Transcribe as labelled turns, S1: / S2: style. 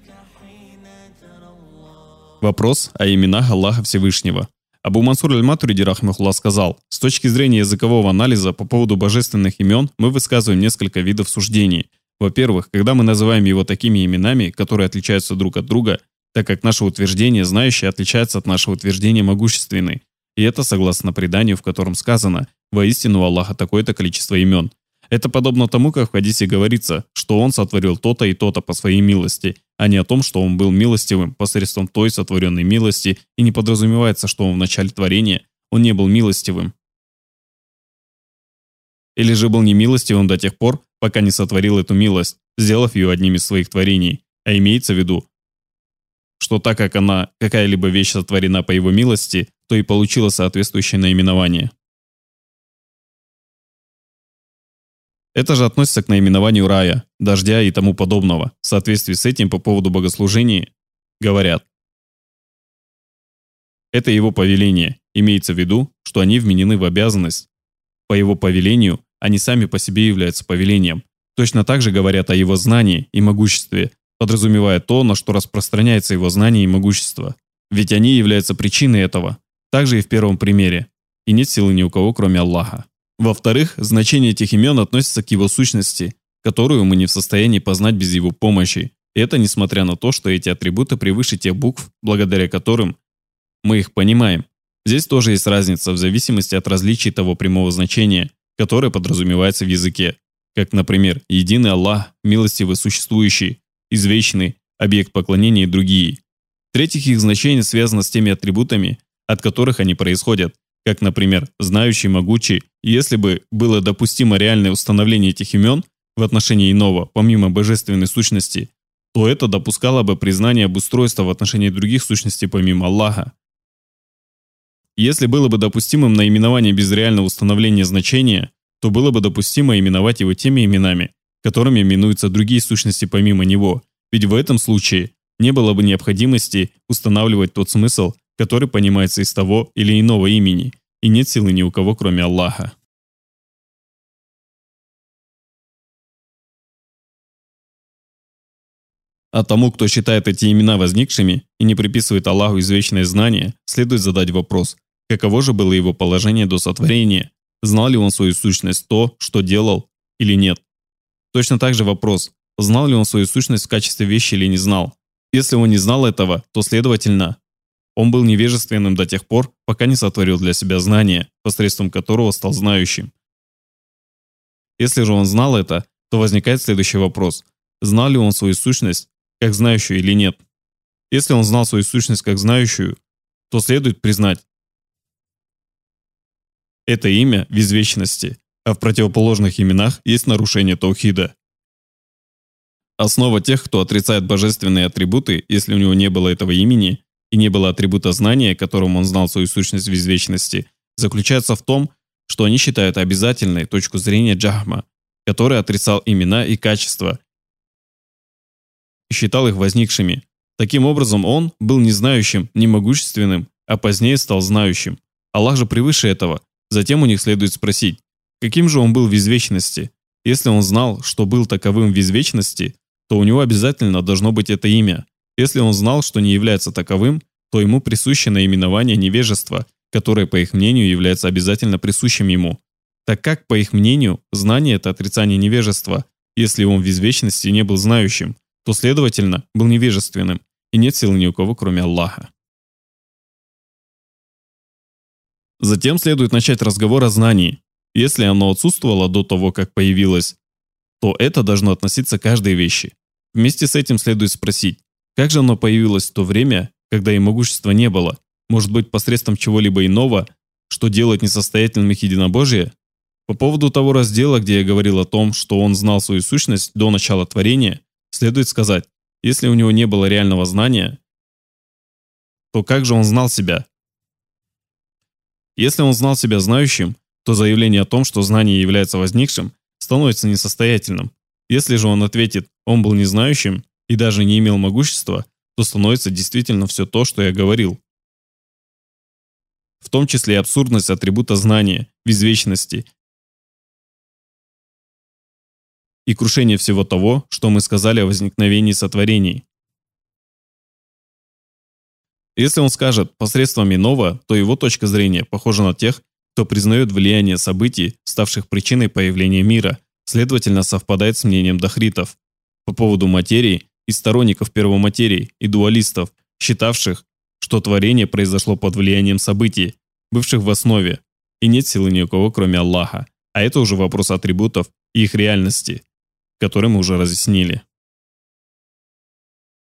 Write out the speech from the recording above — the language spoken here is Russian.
S1: Вопрос о именах Аллаха Всевышнего. Абу Мансур аль-Матуриди рахмахуллах сказал: с точки зрения языкового анализа по поводу божественных имен мы высказываем несколько видов суждений. Во-первых, когда мы называем его такими именами, которые отличаются друг от друга, так как наше утверждение «знающий» отличается от нашего утверждения «могущественный». И это согласно преданию, в котором сказано: «Воистину у Аллаха такое-то количество имен». Это подобно тому, как в хадисе говорится, что Он сотворил то-то и то-то по своей милости, а не о том, что Он был милостивым посредством той сотворенной милости, и не подразумевается, что Он в начале творения Он не был милостивым. Или же был немилостивым до тех пор, пока не сотворил эту милость, сделав ее одним из своих творений. А имеется в виду, что так как какая-либо вещь сотворена по Его милости, то и получила соответствующее наименование. Это же относится к наименованию рая, дождя и тому подобного. В соответствии с этим по поводу богослужений говорят: это Его повеление, имеется в виду, что они вменены в обязанность. По Его повелению они сами по себе являются повелением. Точно так же говорят о Его знании и могуществе, подразумевая то, на что распространяется Его знание и могущество. Ведь они являются причиной этого. Также и в первом примере. И нет силы ни у кого, кроме Аллаха. Во-вторых, значение этих имен относится к Его сущности, которую мы не в состоянии познать без Его помощи. И это несмотря на то, что эти атрибуты превыше тех букв, благодаря которым мы их понимаем. Здесь тоже есть разница в зависимости от различий того прямого значения, которое подразумевается в языке. Как, например, единый Аллах, милостивый существующий, извечный, объект поклонения и другие. В-третьих, их значение связано с теми атрибутами, от которых они происходят, как, например, знающий, могучий. И если бы было допустимо реальное установление этих имен в отношении иного, помимо божественной сущности, то это допускало бы признание обустройства в отношении других сущностей помимо Аллаха. Если было бы допустимым наименование без реального установления значения, то было бы допустимо именовать его теми именами, которыми именуются другие сущности помимо него, ведь в этом случае не было бы необходимости устанавливать тот смысл, который понимается из того или иного имени, и нет силы ни у кого, кроме Аллаха. А тому, кто считает эти имена возникшими и не приписывает Аллаху извечное знание, следует задать вопрос: каково же было его положение до сотворения? Знал ли он свою сущность, то, что делал, или нет? Точно так же вопрос: знал ли он свою сущность в качестве вещи или не знал? Если он не знал этого, то, следовательно, он был невежественным до тех пор, пока не сотворил для себя знание, посредством которого стал знающим. Если же он знал это, то возникает следующий вопрос: знал ли он свою сущность как знающую или нет? Если он знал свою сущность как знающую, то следует признать это имя в извечности, а в противоположных именах есть нарушение таухида. Основа тех, кто отрицает божественные атрибуты, если у него не было этого имени и не было атрибута знания, которым он знал свою сущность в извечности, заключается в том, что они считают обязательной точку зрения Джахма, который отрицал имена и качества и считал их возникшими. Таким образом, он был не знающим, не могущественным, а позднее стал знающим. Аллах же превыше этого. Затем у них следует спросить, каким же он был в извечности? Если он знал, что был таковым в извечности, то у него обязательно должно быть это имя. Если он знал, что не является таковым, то ему присуще наименование невежества, которое, по их мнению, является обязательно присущим ему. Так как, по их мнению, знание – это отрицание невежества. Если он в извечности не был знающим, то, следовательно, был невежественным, и нет сил ни у кого, кроме Аллаха. Затем следует начать разговор о знании. Если оно отсутствовало до того, как появилось, то это должно относиться к каждой вещи. Вместе с этим следует спросить, как же оно появилось в то время, когда и могущества не было? Может быть, посредством чего-либо иного, что делает несостоятельным их единобожие? По поводу того раздела, где я говорил о том, что он знал свою сущность до начала творения, следует сказать, если у него не было реального знания, то как же он знал себя? Если он знал себя знающим, то заявление о том, что знание является возникшим, становится несостоятельным. Если же он ответит, он был незнающим и даже не имел могущества, то становится действительно все то, что я говорил. В том числе и абсурдность атрибута знания в извечности и крушение всего того, что мы сказали о возникновении сотворений. Если он скажет посредством иного, то его точка зрения похожа на тех, кто признает влияние событий, ставших причиной появления мира, следовательно, совпадает с мнением дахритов. По поводу материи и сторонников первоматерии и дуалистов, считавших, что творение произошло под влиянием событий, бывших в основе, и нет силы ни у кого, кроме Аллаха. А это уже вопрос атрибутов и их реальности, который мы уже разъяснили.